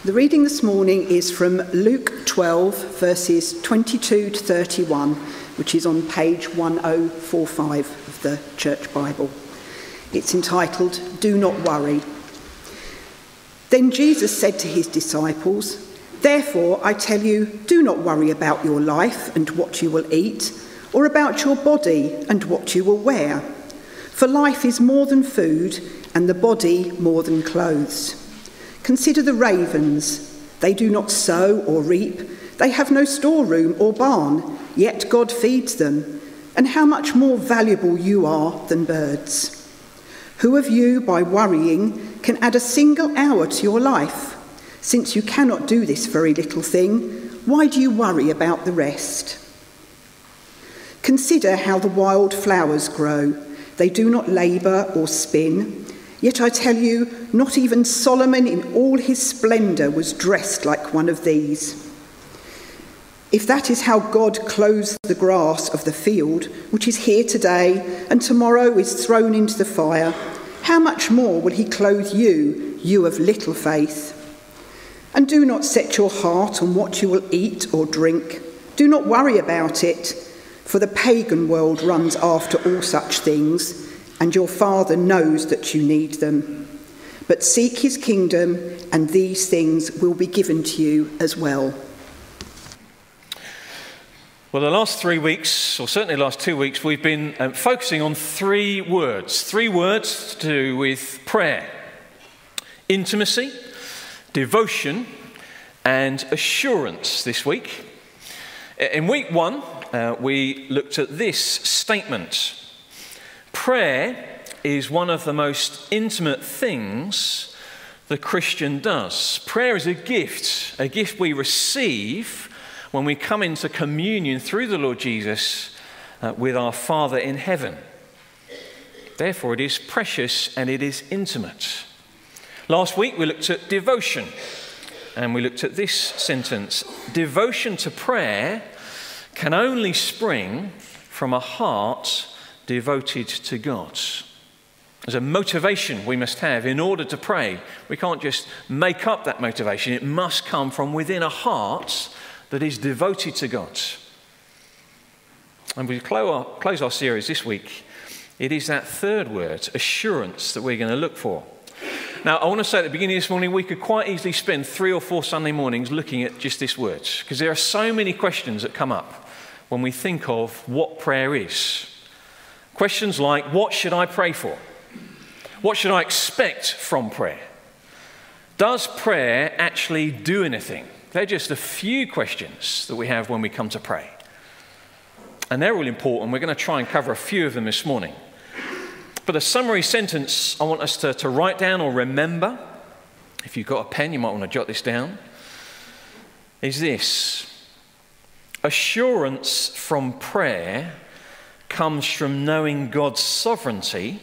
The reading this morning is from Luke 12, verses 22 to 31, which is on page 1045 of the Church Bible. It's entitled, "Do Not Worry." Then Jesus said to his disciples, "Therefore I tell you, do not worry about your life and what you will eat, or about your body and what you will wear. For life is more than food, and the body more than clothes. Consider the ravens. They do not sow or reap. They have no storeroom or barn, yet God feeds them. And how much more valuable you are than birds. Who of you, by worrying, can add a single hour to your life? Since you cannot do this very little thing, why do you worry about the rest? Consider how the wild flowers grow. They do not labour or spin. Yet I tell you, not even Solomon in all his splendour was dressed like one of these. If that is how God clothes the grass of the field, which is here today and tomorrow is thrown into the fire, how much more will he clothe you, you of little faith? And do not set your heart on what you will eat or drink. Do not worry about it, for the pagan world runs after all such things, and your Father knows that you need them. But seek his kingdom, and these things will be given to you as well." Well, the last 3 weeks, or certainly the last 2 weeks, we've been focusing on three words to do with prayer: intimacy, devotion, and assurance this week. In week one, we looked at this statement: prayer is one of the most intimate things the Christian does. Prayer is a gift we receive when we come into communion through the Lord Jesus with our Father in heaven. Therefore, it is precious and it is intimate. Last week, we looked at devotion, and we looked at this sentence: devotion to prayer can only spring from a heart devoted to God. There's a motivation we must have in order to pray. We can't just make up that motivation. It must come from within a heart that is devoted to God. And we close our series this week. It is that third word, assurance, that we're going to look for. Now, I want to say at the beginning of this morning, we could quite easily spend 3 or 4 Sunday mornings looking at just this word, because there are so many questions that come up when we think of what prayer is. Questions like, what should I pray for? What should I expect from prayer? Does prayer actually do anything? They're just a few questions that we have when we come to pray. And they're all important. We're going to try and cover a few of them this morning. But a summary sentence I want us to write down or remember, if you've got a pen, you might want to jot this down, is this: assurance from prayer comes from knowing God's sovereignty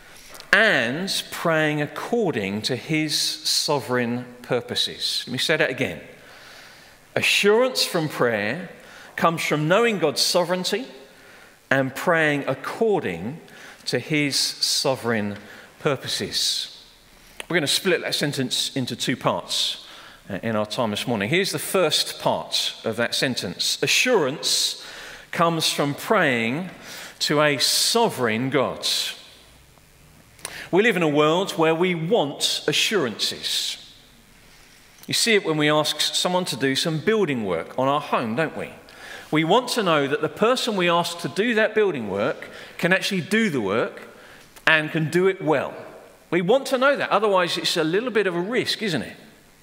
and praying according to his sovereign purposes. Let me say that again. Assurance from prayer comes from knowing God's sovereignty and praying according to his sovereign purposes. We're going to split that sentence into 2 parts in our time this morning. Here's the first part of that sentence. Assurance comes from praying to a sovereign God. We live in a world where we want assurances. You see it when we ask someone to do some building work on our home, don't we? We want to know that the person we ask to do that building work can actually do the work and can do it well. We want to know that, otherwise it's a little bit of a risk, isn't it?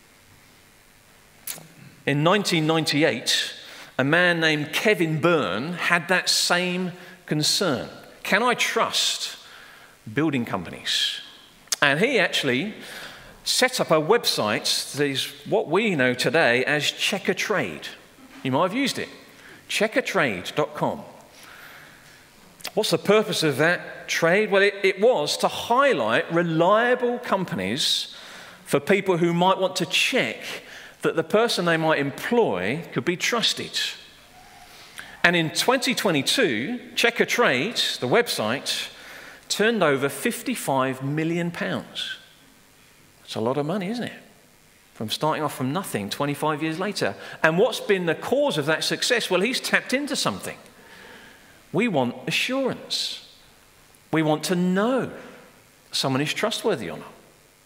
In 1998, a man named Kevin Byrne had that same concern. Can I trust building companies? And he actually set up a website that is what we know today as Checkatrade. You might have used it. Checkatrade.com. What's the purpose of that trade? Well, it was to highlight reliable companies for people who might want to check that the person they might employ could be trusted. And in 2022, Checkatrade, the website, turned over £55 million. That's a lot of money, isn't it? from starting off from nothing 25 years later. And what's been the cause of that success? Well, he's tapped into something. We want assurance. We want to know someone is trustworthy or not.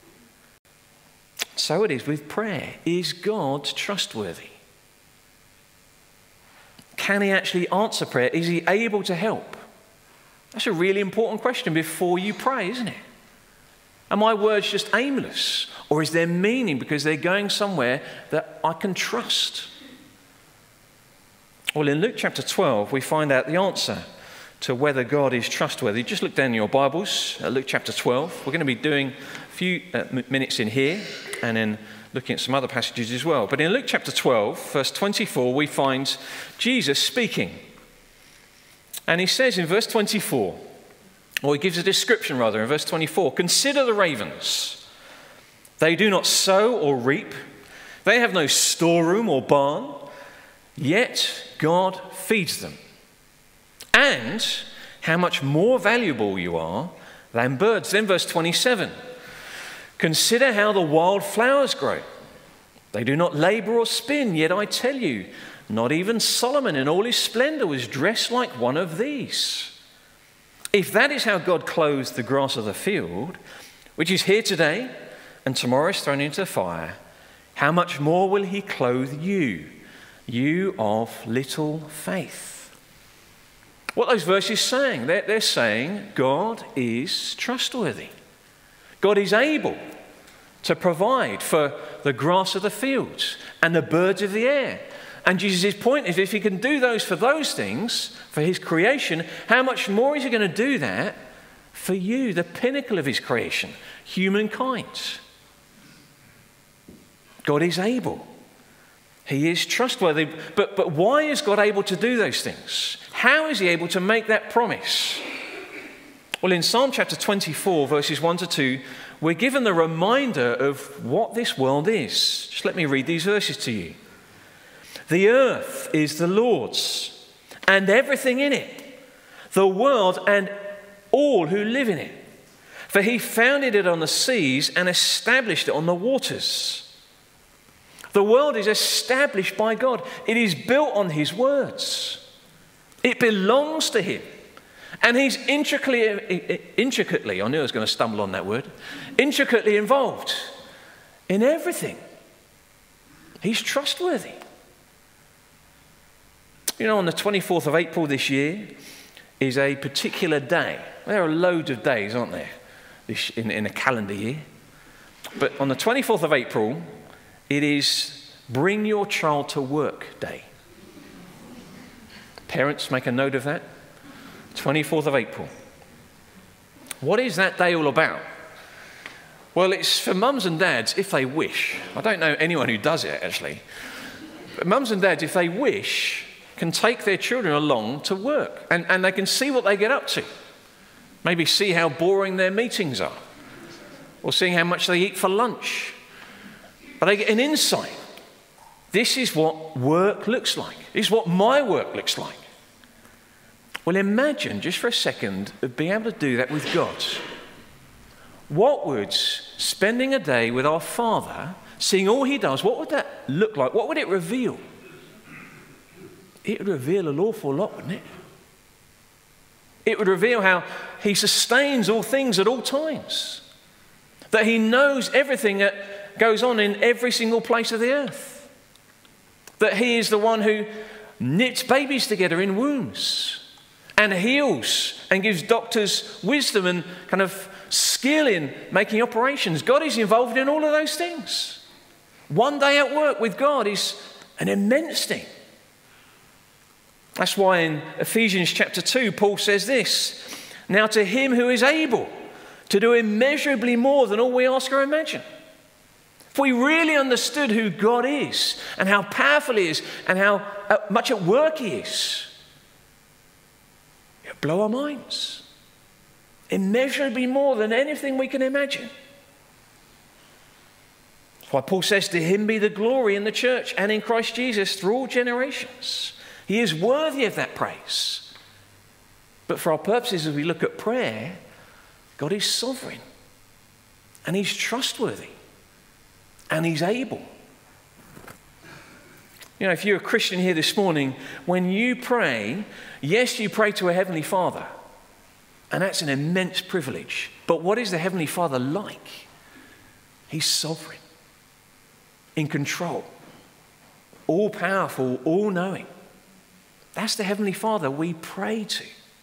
So it is with prayer. Is God trustworthy? Can he actually answer prayer? Is he able to help? That's a really important question before you pray, isn't it? Are my words just aimless? Or is there meaning because they're going somewhere that I can trust? Well, in Luke chapter 12, we find out the answer to whether God is trustworthy. Just look down in your Bibles at Luke chapter 12. We're going to be doing a few minutes in here and then looking at some other passages as well. But in Luke chapter 12, verse 24, we find Jesus speaking. And he says in verse 24, or he gives a description rather in verse 24, "Consider the ravens. They do not sow or reap. They have no storeroom or barn, yet God feeds them. And how much more valuable you are than birds." Then verse 27, "Consider how the wild flowers grow. They do not labor or spin, yet I tell you, not even Solomon in all his splendor was dressed like one of these. If that is how God clothes the grass of the field, which is here today and tomorrow is thrown into the fire, how much more will he clothe you, you of little faith?" What those verses saying? They're saying God is trustworthy. God is able to provide for the grass of the fields and the birds of the air. And Jesus' point is, if he can do those for those things, for his creation, how much more is he going to do that for you, the pinnacle of his creation, humankind? God is able. He is trustworthy. But why is God able to do those things? How is he able to make that promise? Well, in Psalm chapter 24, verses 1 to 2, we're given the reminder of what this world is. Just let me read these verses to you. "The earth is the Lord's, and everything in it, the world and all who live in it. For he founded it on the seas and established it on the waters." The world is established by God. It is built on his words. It belongs to him. And he's intricately, I knew I was going to stumble on that word, intricately involved in everything. He's trustworthy. You know, on the 24th of April this year is a particular day. There are loads of days, aren't there, in a calendar year. But on the 24th of April, it is Bring Your Child to Work Day. Parents, make a note of that. 24th of April. What is that day all about? Well, it's for mums and dads, if they wish. I don't know anyone who does it, actually. But mums and dads, if they wish, can take their children along to work. And they can see what they get up to. Maybe see how boring their meetings are. Or seeing how much they eat for lunch. But they get an insight. This is what work looks like. This is what my work looks like. Well, imagine just for a second of being able to do that with God. What would spending a day with our Father, seeing all he does, what would that look like? What would it reveal? It would reveal an awful lot, wouldn't it? It would reveal how he sustains all things at all times. That he knows everything that goes on in every single place of the earth. That he is the one who knits babies together in wombs and heals and gives doctors wisdom and kind of skill in making operations. God is involved in all of those things. One day at work with God is an immense thing. That's why in Ephesians chapter 2, Paul says this, "Now to him who is able to do immeasurably more than all we ask or imagine." If we really understood who God is and how powerful he is and how much at work he is, it would blow our minds. Immeasurably more than anything we can imagine. That's why Paul says, "To him be the glory in the church and in Christ Jesus through all generations." He is worthy of that praise. But for our purposes, as we look at prayer, God is sovereign and he's trustworthy. and he's able. You know, if you're a Christian here this morning, when you pray, yes, you pray to a Heavenly Father, and that's an immense privilege. But what is the Heavenly Father like? He's sovereign, in control, all-powerful, all-knowing. That's the Heavenly Father we pray to.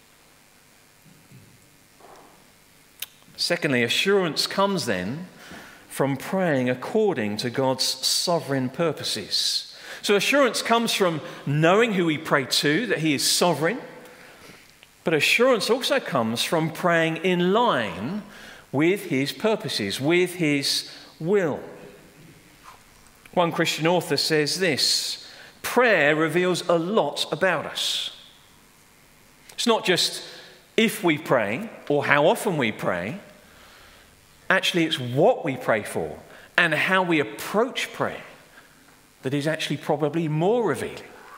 Secondly, assurance comes then from praying according to God's sovereign purposes. So assurance comes from knowing who we pray to, that he is sovereign. But assurance also comes from praying in line with his purposes, with his will. One Christian author says this: prayer reveals a lot about us. It's not just if we pray or how often we pray. Actually, it's what we pray for and how we approach prayer that is actually probably more revealing.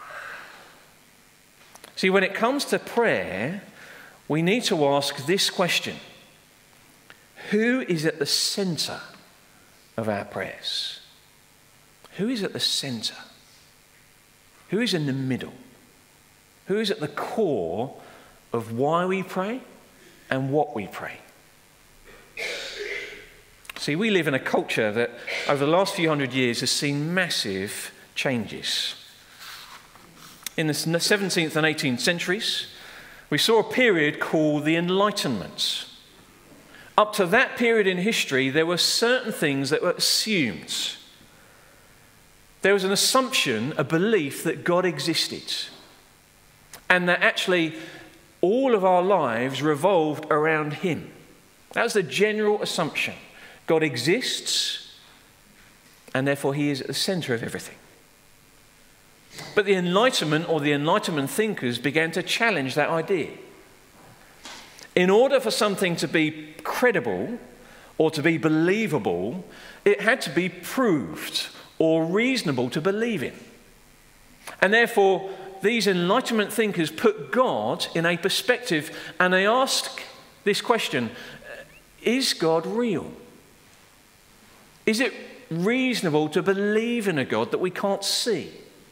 See, when it comes to prayer, we need to ask this question: who is at the centre of our prayers? Who is at the centre? Who is in the middle? Who is at the core of why we pray and what we pray? See, we live in a culture that over the last few hundred years has seen massive changes. In the 17th and 18th centuries, we saw a period called the Enlightenment. Up to that period in history, there were certain things that were assumed. There was an assumption, a belief that God existed, and that actually all of our lives revolved around him. That was the general assumption. God exists, and therefore he is at the centre of everything. But the Enlightenment, or the Enlightenment thinkers, began to challenge that idea. In order for something to be credible or to be believable, it had to be proved or reasonable to believe in. And therefore, these Enlightenment thinkers put God in a perspective, and they ask this question: is God real? Is it reasonable to believe in a God that we can't see?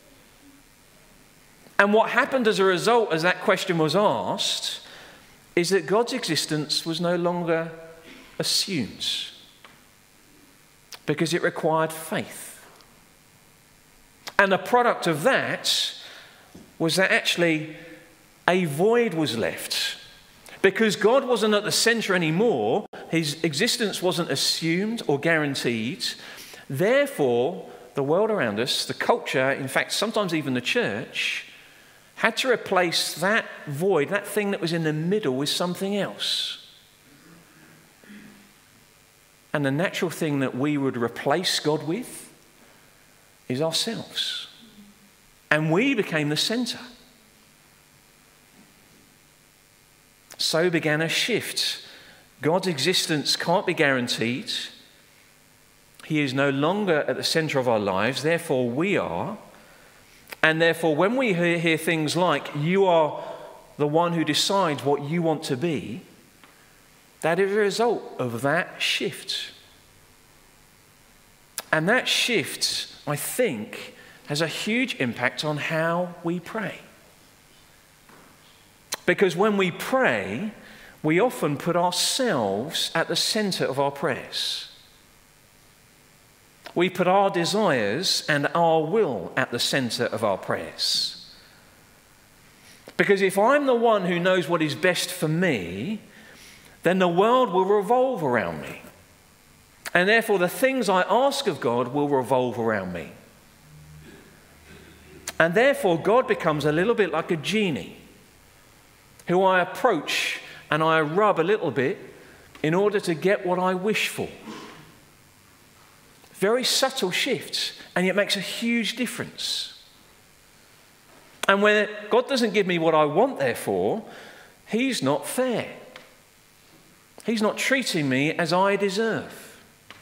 And what happened as a result, as that question was asked, is that God's existence was no longer assumed, because it required faith. And the product of that was that actually a void was left. Because God wasn't at the centre anymore, his existence wasn't assumed or guaranteed. Therefore, the world around us, the culture, in fact, sometimes even the church, had to replace that void, that thing that was in the middle, with something else. And the natural thing that we would replace God with is ourselves. And we became the centre. So began a shift. God's existence can't be guaranteed. He is no longer at the centre of our lives, therefore we are. And therefore, when we hear things like, you are the one who decides what you want to be, that is a result of that shift. And that shift, I think, has a huge impact on how we pray. Because when we pray, we often put ourselves at the centre of our prayers. We put our desires and our will at the centre of our prayers. Because if I'm the one who knows what is best for me, then the world will revolve around me. And therefore the things I ask of God will revolve around me. And therefore God becomes a little bit like a genie who I approach and I rub a little bit in order to get what I wish for. Very subtle shifts, and yet makes a huge difference. And when God doesn't give me what I want, therefore, he's not fair. He's not treating me as I deserve.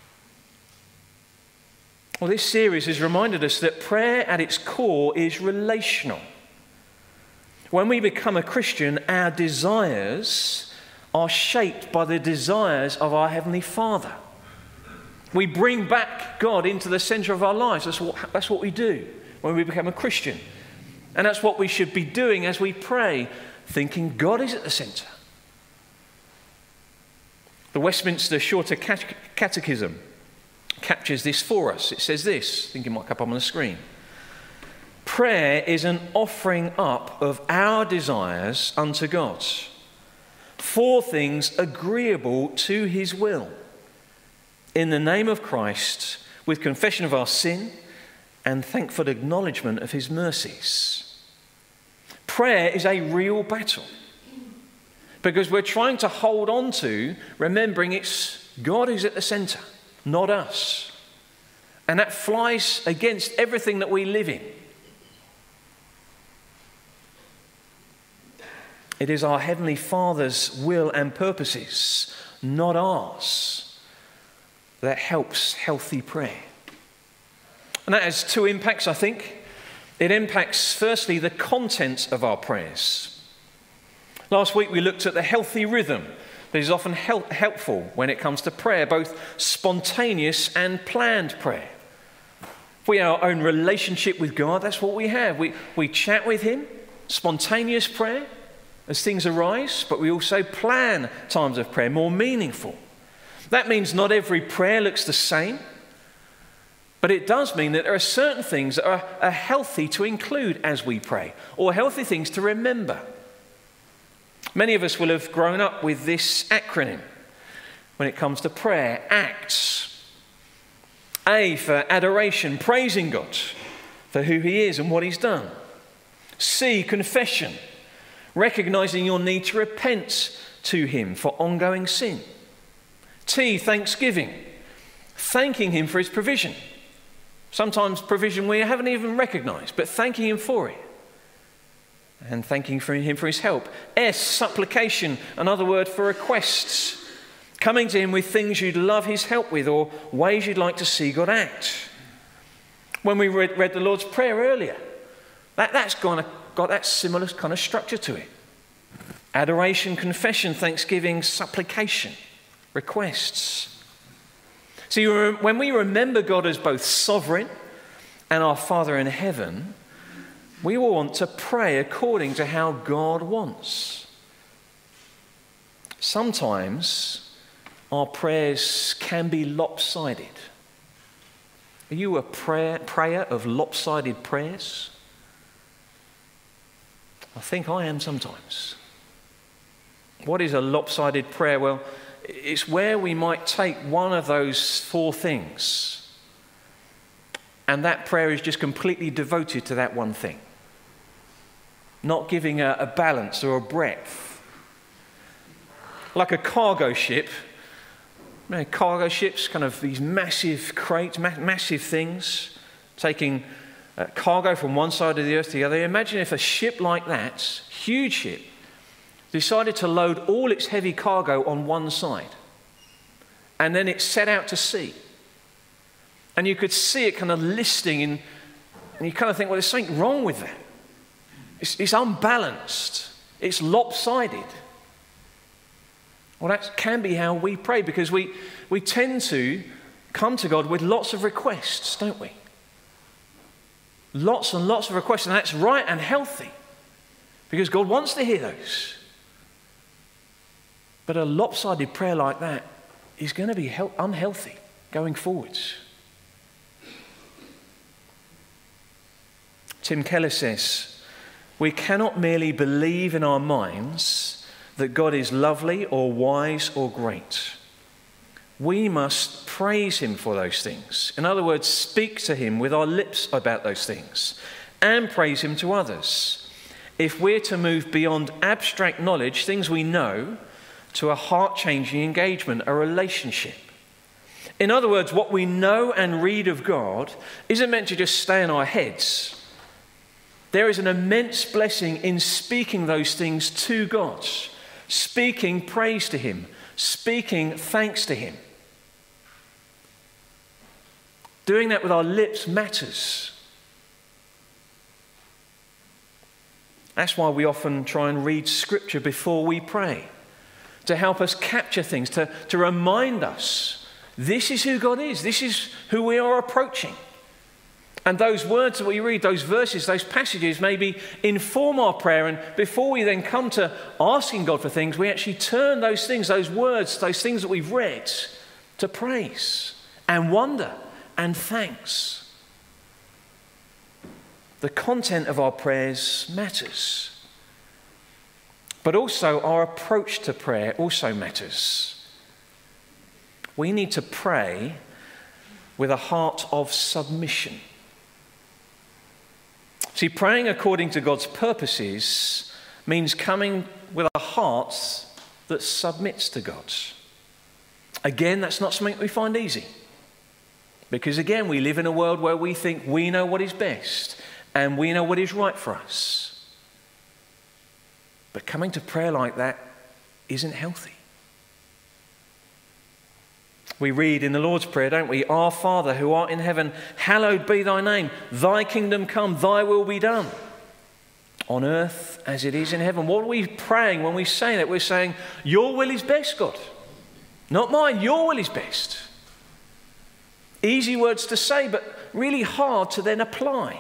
Well, this series has reminded us that prayer at its core is relational. When we become a Christian, our desires are shaped by the desires of our Heavenly Father. We bring back God into the centre of our lives. That's what we do when we become a Christian. And that's what we should be doing as we pray, thinking God is at the centre. The Westminster Shorter Catechism captures this for us. It says this, I think it might come up on the screen. Prayer is an offering up of our desires unto God for things agreeable to his will, in the name of Christ, with confession of our sin and thankful acknowledgement of his mercies. Prayer is a real battle because we're trying to hold on to remembering it's God who's at the centre, not us. And that flies against everything that we live in. It is our Heavenly Father's will and purposes, not ours, that helps healthy prayer. And that has two impacts, I think. It impacts, firstly, the content of our prayers. Last week we looked at the healthy rhythm that is often helpful when it comes to prayer, both spontaneous and planned prayer. If we have our own relationship with God, that's what we have. We chat with him, spontaneous prayer, as things arise, but we also plan times of prayer, more meaningful. That means not every prayer looks the same, but it does mean that there are certain things that are healthy to include as we pray, or healthy things to remember. Many of us will have grown up with this acronym when it comes to prayer, ACTS. A for adoration, praising God for who he is and what he's done. C, confession, recognizing your need to repent to him for ongoing sin. T, thanksgiving, thanking him for his provision. Sometimes provision we haven't even recognized, but thanking him for it. And thanking him for his help. S, supplication, another word for requests. Coming to him with things you'd love his help with or ways you'd like to see God act. When we read the Lord's Prayer earlier, that's got that similar kind of structure to it. Adoration, confession, thanksgiving, supplication, requests. See, when we remember God as both sovereign and our Father in heaven, we will want to pray according to how God wants. Sometimes our prayers can be lopsided. Are you a prayer of lopsided prayers? I think I am sometimes. What is a lopsided prayer? Well, it's where we might take one of those four things and that prayer is just completely devoted to that one thing, not giving a balance or a breadth. Like a cargo ship. You know, cargo ships, kind of these massive crates, massive things, taking cargo from one side of the earth to the other. Imagine if a ship like that, huge ship, decided to load all its heavy cargo on one side. And then it set out to sea. And you could see it kind of listing and you kind of think, well, there's something wrong with that. It's unbalanced. It's lopsided. Well, that can be how we pray because we tend to come to God with lots of requests, don't we? Lots and lots of requests, and that's right and healthy because God wants to hear those. But a lopsided prayer like that is going to be unhealthy going forwards. Tim Keller says, we cannot merely believe in our minds that God is lovely or wise or great. We must praise him for those things. In other words, speak to him with our lips about those things and praise him to others. If we're to move beyond abstract knowledge, things we know, to a heart-changing engagement, a relationship. In other words, what we know and read of God isn't meant to just stay in our heads. There is an immense blessing in speaking those things to God, speaking praise to him, speaking thanks to him. Doing that with our lips matters. That's why we often try and read scripture before we pray, to help us capture things, to remind us This is who God is. This is who we are approaching. And those words that we read, those verses, those passages maybe inform our prayer. And before we then come to asking God for things, we actually turn those things, those words, those things that we've read to praise and wonder and thanks. The content of our prayers matters. But also our approach to prayer also matters. We need to pray with a heart of submission. See, praying according to God's purposes means coming with a heart that submits to God. Again, that's not something we find easy. Because again, we live in a world where we think we know what is best and we know what is right for us. But coming to prayer like that isn't healthy. We read in the Lord's Prayer, don't we? Our Father who art in heaven, hallowed be thy name. Thy kingdom come, thy will be done. On earth as it is in heaven. What are we praying when we say that? We're saying, your will is best, God. Not mine, your will is best. Easy words to say, but really hard to then apply.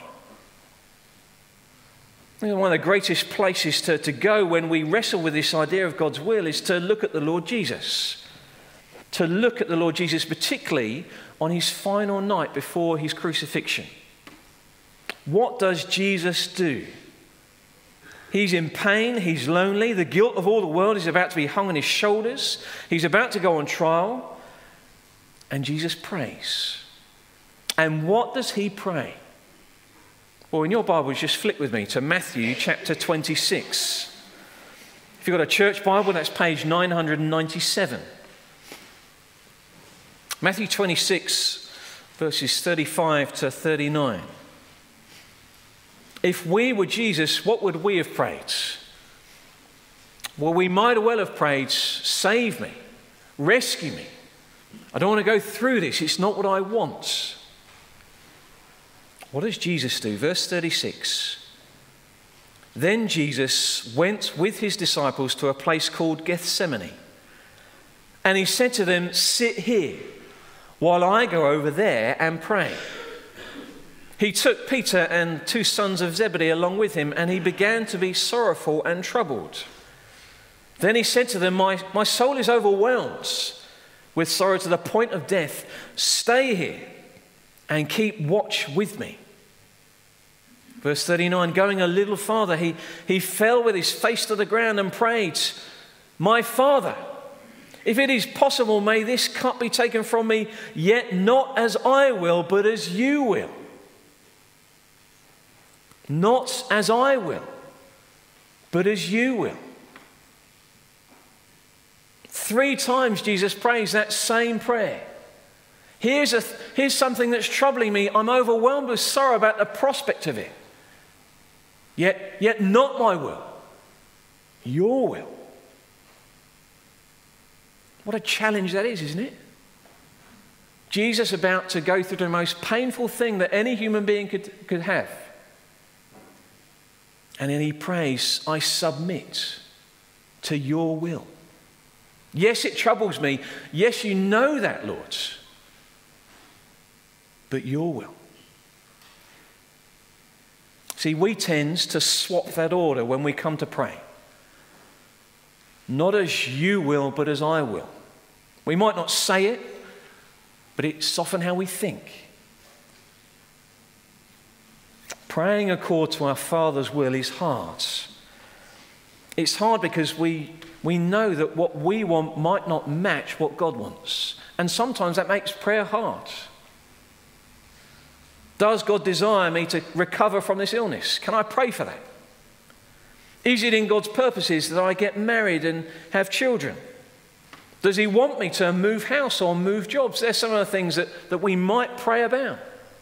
One of the greatest places to go when we wrestle with this idea of God's will is to look at the Lord Jesus. To look at the Lord Jesus, particularly on his final night before his crucifixion. What does Jesus do? He's in pain, he's lonely, the guilt of all the world is about to be hung on his shoulders, he's about to go on trial, and Jesus prays. And what does he pray? Well, in your Bibles, just flip with me to Matthew chapter 26. If you've got a church Bible, that's page 997. Matthew 26, verses 35 to 39. If we were Jesus, what would we have prayed? Well, we might well have prayed, save me, rescue me. I don't want to go through this. It's not what I want. What does Jesus do? Verse 36. Then Jesus went with his disciples to a place called Gethsemane. And he said to them, sit here while I go over there and pray. He took Peter and 2 sons of Zebedee along with him, and he began to be sorrowful and troubled. Then he said to them, my soul is overwhelmed with sorrow to the point of death. Stay here and keep watch with me. Verse 39, going a little farther, he fell with his face to the ground and prayed, my Father, if it is possible, may this cup be taken from me, yet not as I will, but as you will. Not as I will, but as you will. 3 times Jesus prays that same prayer. Here's something that's troubling me. I'm overwhelmed with sorrow about the prospect of it. Yet not my will, your will. What a challenge that is, isn't it? Jesus about to go through the most painful thing that any human being could have. And then he prays, I submit to your will. Yes, it troubles me. Yes, you know that, Lord. But your will. See, we tend to swap that order when we come to pray. Not as you will, but as I will. We might not say it, but it's often how we think. Praying according to our Father's will is hard. It's hard because we know that what we want might not match what God wants. And sometimes that makes prayer hard. Does God desire me to recover from this illness? Can I pray for that? Is it in God's purposes that I get married and have children? Does he want me to move house or move jobs? There's some of the things that we might pray about.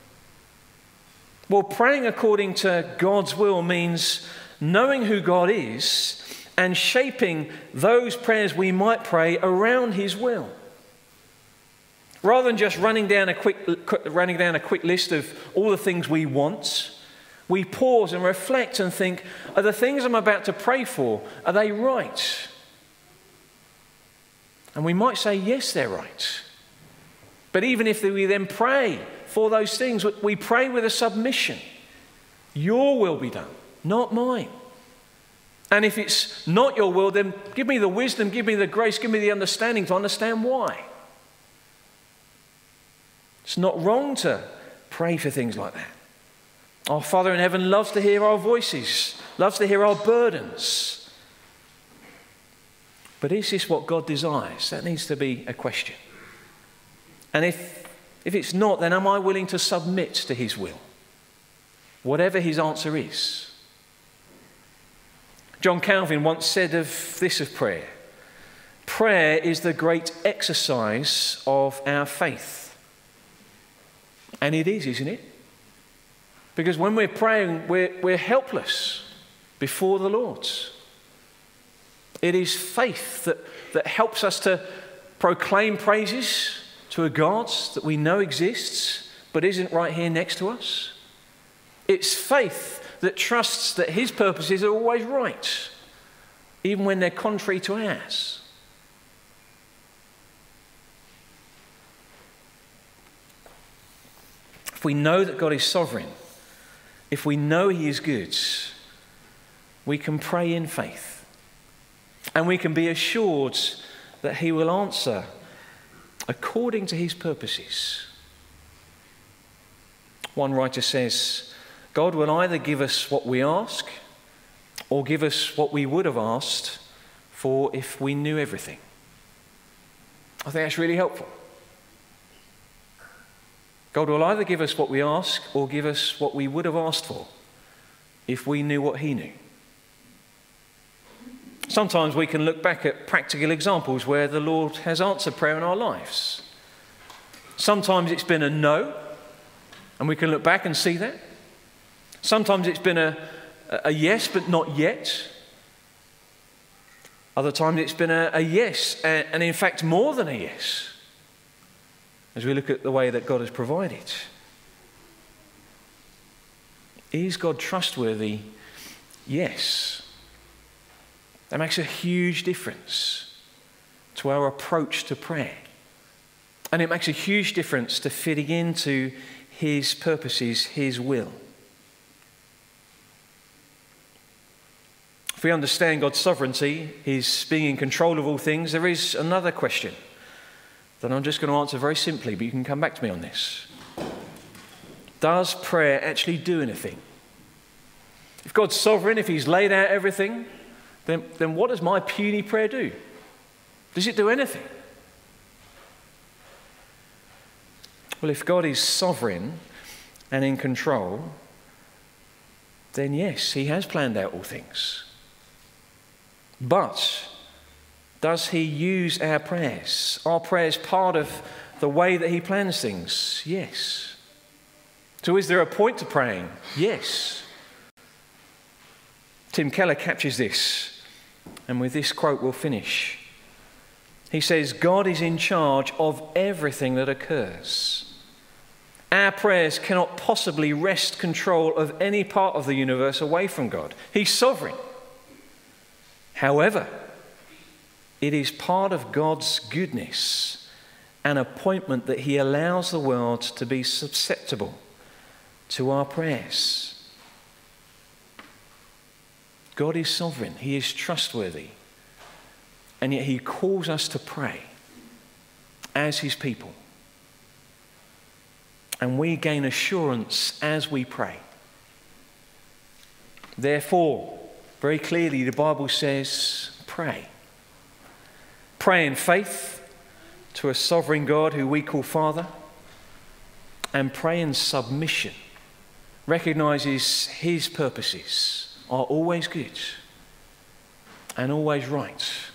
Well, praying according to God's will means knowing who God is and shaping those prayers we might pray around his will. Rather than just running down a quick list of all the things we want, we pause and reflect and think, are the things I'm about to pray for, are they right? And we might say, yes, they're right. But even if we then pray for those things, we pray with a submission. Your will be done, not mine. And if it's not your will, then give me the wisdom, give me the grace, give me the understanding to understand why. It's not wrong to pray for things like that. Our Father in heaven loves to hear our voices, loves to hear our burdens. But is this what God desires? That needs to be a question. And if it's not, then am I willing to submit to his will? Whatever his answer is. John Calvin once said of this of prayer, prayer is the great exercise of our faith. And it is, isn't it? Because when we're praying, we're helpless before the Lord. It is faith that helps us to proclaim praises to a God that we know exists but isn't right here next to us. It's faith that trusts that his purposes are always right, even when they're contrary to ours. If we know that God is sovereign, if we know he is good, we can pray in faith. And we can be assured that he will answer according to his purposes. One writer says, God will either give us what we ask or give us what we would have asked for if we knew everything. I think that's really helpful. God will either give us what we ask or give us what we would have asked for if we knew what he knew. Sometimes we can look back at practical examples where the Lord has answered prayer in our lives. Sometimes it's been a no, and we can look back and see that. Sometimes it's been a yes, but not yet. Other times it's been a yes, and in fact more than a yes, as we look at the way that God has provided. Is God trustworthy? Yes. That makes a huge difference to our approach to prayer. And it makes a huge difference to fitting into his purposes, his will. If we understand God's sovereignty, his being in control of all things, there is another question that I'm just going to answer very simply, but you can come back to me on this. Does prayer actually do anything? If God's sovereign, if he's laid out everything, then what does my puny prayer do? Does it do anything? Well, if God is sovereign and in control, then yes, he has planned out all things. But does he use our prayers? Are prayers part of the way that he plans things? Yes. So is there a point to praying? Yes. Tim Keller captures this, and with this quote we'll finish. He says, God is in charge of everything that occurs. Our prayers cannot possibly wrest control of any part of the universe away from God. He's sovereign. However, it is part of God's goodness and appointment that he allows the world to be susceptible to our prayers. God is sovereign. He is trustworthy. And yet he calls us to pray as his people. And we gain assurance as we pray. Therefore, very clearly the Bible says, pray. Pray in faith to a sovereign God who we call Father. And pray in submission. Recognizes his purposes are always good and always right.